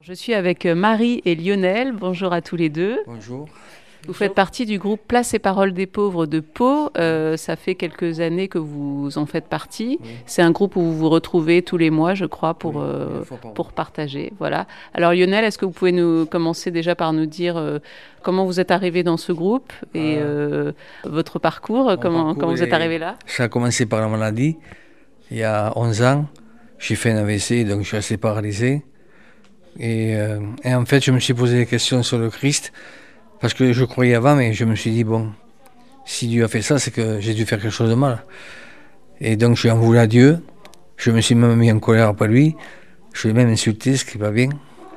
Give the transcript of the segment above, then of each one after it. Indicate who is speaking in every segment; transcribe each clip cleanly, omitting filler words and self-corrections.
Speaker 1: Je suis avec Marie et Lionel. Bonjour à tous les deux.
Speaker 2: Bonjour.
Speaker 1: Vous faites partie du groupe Place et Parole des Pauvres de Pau. Ça fait quelques années que vous en faites partie.
Speaker 2: Oui.
Speaker 1: C'est un groupe où vous vous retrouvez tous les mois, je crois, pour
Speaker 2: Une fois par mois.
Speaker 1: partager. Voilà. Alors Lionel, est-ce que vous pouvez nous commencer déjà par nous dire comment vous êtes arrivé dans ce groupe et votre parcours, comment vous êtes arrivé là?
Speaker 2: Ça a commencé par la maladie. Il y a 11 ans, j'ai fait un AVC, donc je suis assez paralysé. Et en fait, je me suis posé des questions sur le Christ, parce que je croyais avant, mais je me suis dit, bon, si Dieu a fait ça, c'est que j'ai dû faire quelque chose de mal. Et donc, je lui en voulu à Dieu. Je me suis même mis en colère après lui. Je l'ai même insulté, ce qui n'est pas bien.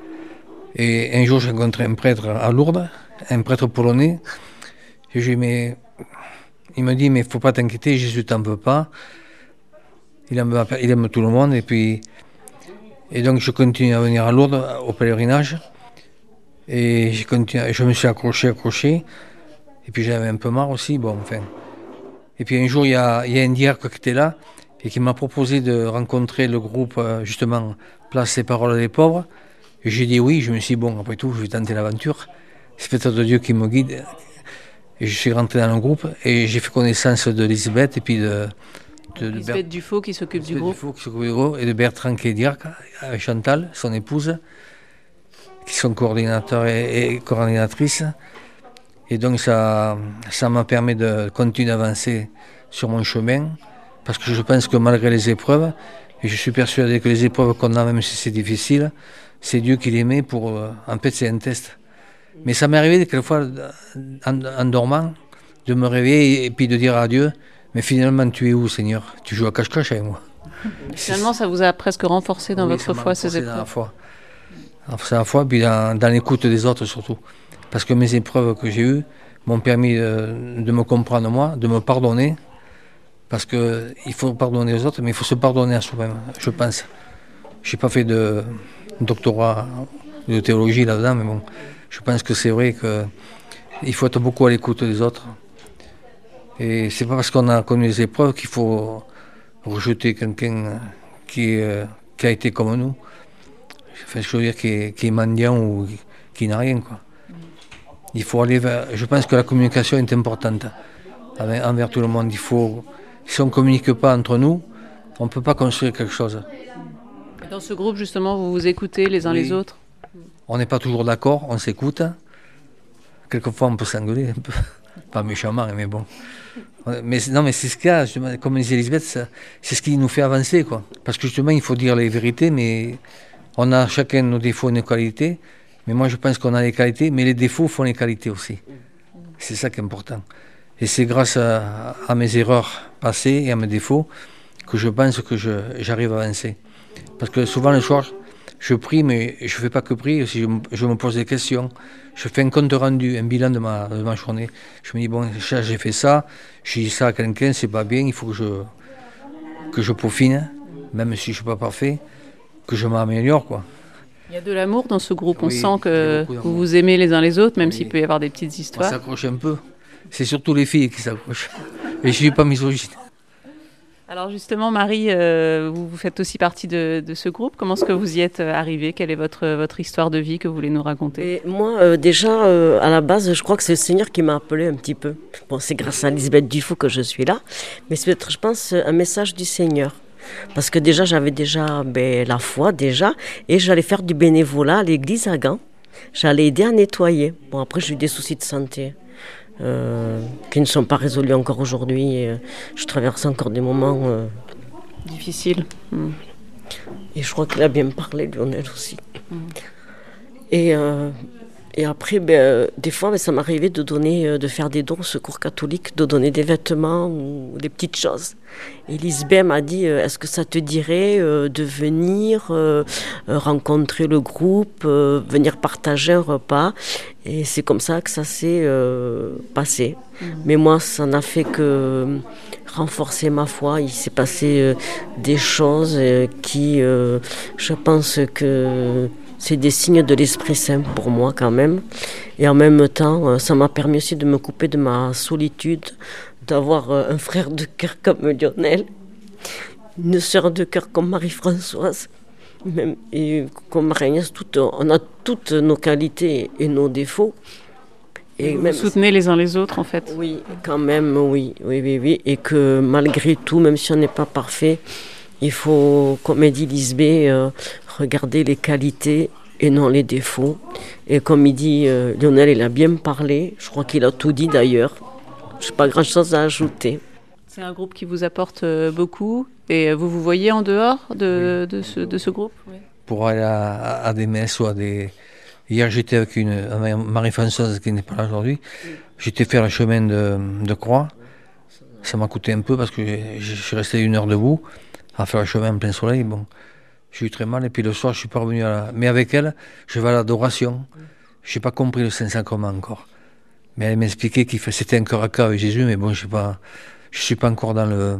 Speaker 2: Et un jour, j'ai rencontré un prêtre à Lourdes, un prêtre polonais. Et je lui ai dit, mais... Il me dit, mais il ne faut pas t'inquiéter, Jésus t'en veut pas. Il aime tout le monde. Et donc, je continue à venir à Lourdes, au pèlerinage. Et je me suis accroché. Et puis, j'avais un peu marre aussi. Bon, enfin. Et puis, un jour, il y a un diacre qui était là et qui m'a proposé de rencontrer le groupe, justement, Place et Paroles des Pauvres. Et j'ai dit oui. Je me suis dit, bon, après tout, je vais tenter l'aventure. C'est peut-être de Dieu qui me guide. Et je suis rentré dans le groupe et j'ai fait connaissance de Lisbeth et puis de
Speaker 1: Lisbeth Dufaux qui s'occupe du groupe.
Speaker 2: Dufaux, qui s'occupe du groupe, et de Bertrand qui est diacre, avec Chantal, son épouse, qui sont coordinateurs et coordinatrices. Et donc ça m'a permis de continuer d'avancer sur mon chemin, parce que je pense que malgré les épreuves, et je suis persuadé que les épreuves qu'on a, même si c'est difficile, c'est Dieu qui les met pour... en fait, c'est un test. Mais ça m'est arrivé quelquefois, en dormant, de me réveiller et puis de dire à Dieu, mais finalement, tu es où, Seigneur? Tu joues à cache-cache avec moi.
Speaker 1: Finalement, ça vous a presque renforcé dans votre foi, ces épreuves.
Speaker 2: Dans la foi. C'est la foi, puis dans l'écoute des autres surtout. Parce que mes épreuves que j'ai eues m'ont permis de me comprendre moi, de me pardonner. Parce qu'il faut pardonner aux autres, mais il faut se pardonner à soi-même, je pense. Je n'ai pas fait de doctorat de théologie là-dedans, mais bon, je pense que c'est vrai qu'il faut être beaucoup à l'écoute des autres. Et c'est pas parce qu'on a connu les épreuves qu'il faut rejeter quelqu'un qui a été comme nous. Enfin, je veux dire, qui est mendiant ou qui n'a rien, quoi. Il faut aller vers... Je pense que la communication est importante envers tout le monde. Si on ne communique pas entre nous, on ne peut pas construire quelque chose.
Speaker 1: Dans ce groupe, justement, vous vous écoutez les uns les autres?
Speaker 2: On n'est pas toujours d'accord, on s'écoute. Quelquefois, on peut s'engueuler un peu. Pas méchamment, mais bon. Mais c'est ce qu'il y a, justement, comme disait Elisabeth, c'est ce qui nous fait avancer, quoi. Parce que justement, il faut dire les vérités, mais on a chacun nos défauts et nos qualités. Mais moi, je pense qu'on a les qualités, mais les défauts font les qualités aussi. C'est ça qui est important. Et c'est grâce à mes erreurs passées et à mes défauts que je pense que j'arrive à avancer. Parce que souvent, le soir, je prie, mais je ne fais pas que prier, aussi je me pose des questions. Je fais un compte rendu, un bilan de ma journée. Je me dis, bon, j'ai fait ça, j'ai dit ça à quelqu'un, c'est pas bien, il faut que je peaufine, même si je ne suis pas parfait, que je m'améliore, quoi.
Speaker 1: Il y a de l'amour dans ce groupe, on
Speaker 2: Oui,
Speaker 1: sent que vous vous aimez les uns les autres, même s'il peut y avoir des petites histoires.
Speaker 2: On s'accroche un peu. C'est surtout les filles qui s'accrochent. Et je ne suis pas misogyne.
Speaker 1: Alors justement, Marie, vous faites aussi partie de ce groupe. Comment est-ce que vous y êtes arrivée? Quelle est votre histoire de vie que vous voulez nous raconter?
Speaker 3: Et moi, déjà, à la base, je crois que c'est le Seigneur qui m'a appelé un petit peu. Bon, c'est grâce à Lisbeth Dufaux que je suis là. Mais c'est peut-être, je pense, un message du Seigneur. Parce que déjà, j'avais déjà la foi, déjà. Et j'allais faire du bénévolat à l'église à Gand. J'allais aider à nettoyer. Bon, après, j'ai eu des soucis de santé. Qui ne sont pas résolus encore aujourd'hui. Je traverse encore des moments
Speaker 1: difficiles.
Speaker 3: Et je crois qu'il a bien parlé, Lionel aussi. Et après, des fois, ça m'arrivait de faire des dons au Secours catholique, de donner des vêtements ou des petites choses. Et Lisbeth m'a dit, est-ce que ça te dirait de venir rencontrer le groupe, venir partager un repas? Et c'est comme ça que ça s'est passé. Mais moi, ça n'a fait que renforcer ma foi. Il s'est passé des choses qui, je pense que... C'est des signes de l'Esprit Saint pour moi quand même. Et en même temps, ça m'a permis aussi de me couper de ma solitude, d'avoir un frère de cœur comme Lionel, une sœur de cœur comme Marie-Françoise. Même, et comme Marie-Agnès, on a toutes nos qualités et nos défauts.
Speaker 1: Et vous soutenez les uns les autres, en fait.
Speaker 3: Oui, quand même, oui. Et que malgré tout, même si on n'est pas parfait, il faut, comme dit Lisbeth, regarder les qualités et non les défauts. Et comme il dit Lionel, il a bien parlé. Je crois qu'il a tout dit d'ailleurs. Je n'ai pas grand-chose à ajouter.
Speaker 1: C'est un groupe qui vous apporte beaucoup. Et vous vous voyez en dehors de ce groupe? Oui.
Speaker 2: Pour aller à des messes ou à des... Hier, j'étais avec Marie-Françoise qui n'est pas là aujourd'hui. J'étais faire le chemin de Croix. Ça m'a coûté un peu parce que je suis resté 1 heure debout à faire le chemin en plein soleil. Bon, j'ai eu très mal. Et puis le soir, je suis pas revenu Mais avec elle, je vais à l'adoration. Je n'ai pas compris le Saint-Sacrement encore. Mais elle m'expliquait c'était un cœur à cœur avec Jésus. Mais bon, je suis pas encore dans le...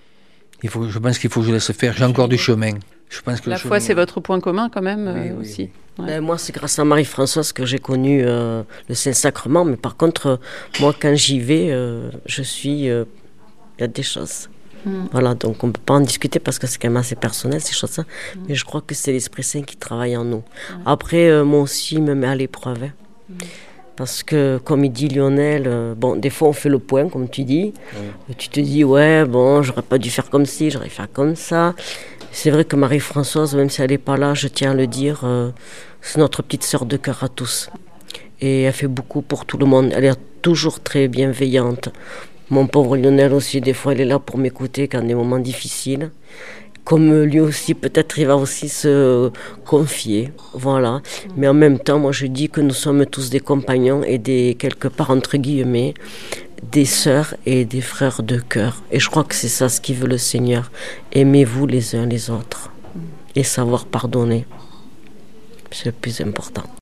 Speaker 2: Je pense qu'il faut que je laisse faire. J'ai encore du chemin. Je pense que
Speaker 1: la foi, c'est votre point commun quand même aussi.
Speaker 3: Oui. Ouais. Moi, c'est grâce à Marie-Françoise que j'ai connu le Saint-Sacrement. Mais par contre, moi, quand j'y vais, il y a des choses. Voilà, donc on ne peut pas en discuter parce que c'est quand même assez personnel, ces choses-là. Mais je crois que c'est l'Esprit Saint qui travaille en nous. Après, moi aussi, il me met à l'épreuve. Parce que, comme il dit Lionel, des fois on fait le point, comme tu dis. Tu te dis, j'aurais pas dû faire comme ci, j'aurais fait comme ça. C'est vrai que Marie-Françoise, même si elle n'est pas là, je tiens à le dire, c'est notre petite sœur de cœur à tous. Et elle fait beaucoup pour tout le monde. Elle est toujours très bienveillante. Mon pauvre Lionel aussi, des fois, il est là pour m'écouter quand il y a des moments difficiles. Comme lui aussi, peut-être il va aussi se confier, voilà. Mais en même temps, moi je dis que nous sommes tous des compagnons et quelque part, entre guillemets, des sœurs et des frères de cœur. Et je crois que c'est ça ce qu'il veut le Seigneur. Aimez-vous les uns les autres et savoir pardonner. C'est le plus important.